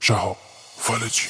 شهاب فالجی.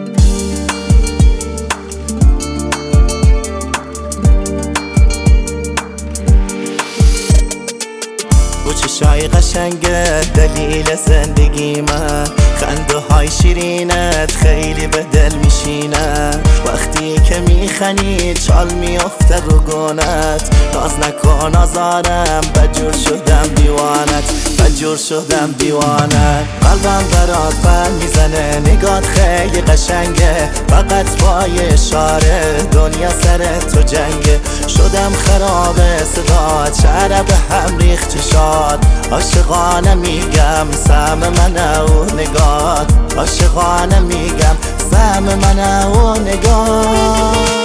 با چشای قشنگت دلیل زندگی من، خنده های شیرینت خیلی به دل میشینه. وقتی که میخنی چال میافته رو گونت، ناز نکن آزارم بجور شدم دیوانت، بجور شدم دیوانت. قلبم برات بر میزنه نگات خیلی قشنگه، فقط با اشاره دنیا سر تو جنگه. شدم خرابه صدات شعر به هم ریخت چشات، عاشقانه میگم سهم منه و نگات، عاشقانه میگم سهم منه و نگات.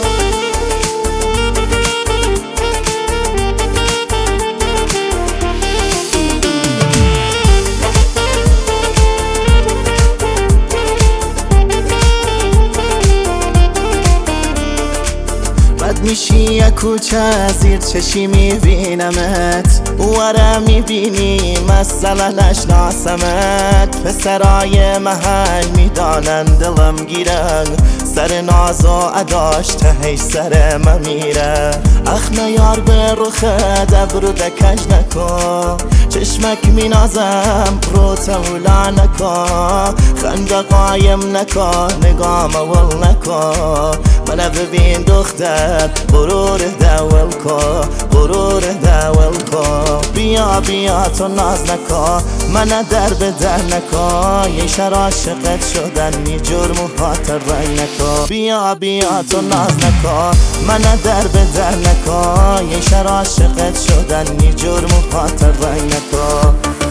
میشی یک کوچه زیر چشی میبینمت، وره میبینی مثلا نشناسمت. پسرای محل میدانن دلم گیره، سر ناز و اداش تهش سر من میره. اخم یار به رخت ابرو دکج نکن، چشمک مینازم رو تولا نکن. خنده قایم نکن نگام اول نکن، منو ببین دختر غرور دول کن، غرور دول کن. بیا بیا تو ناز نکن منو در به در نکن، یه شر عاشقت شدن می جرم و خاطر رنگ نکن. بیا بیا تو ناز نکن منو در به در نکن، یه شر عاشقت شدن می جرم و خاطر رنگ نکن.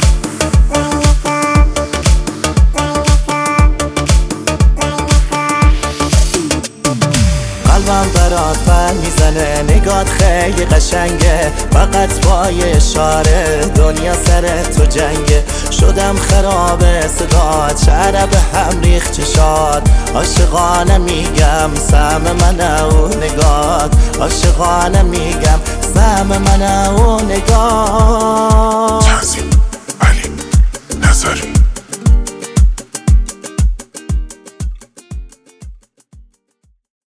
قلبم برات پر میزنه نگات خیلی قشنگه، فقط با اشاره دنیا سر تو جنگه. شدم خرابه صدات شعر به هم ریخت چشات، عاشقانه میگم سهم منه و نگات، عاشقانه میگم سهم منه و نگات.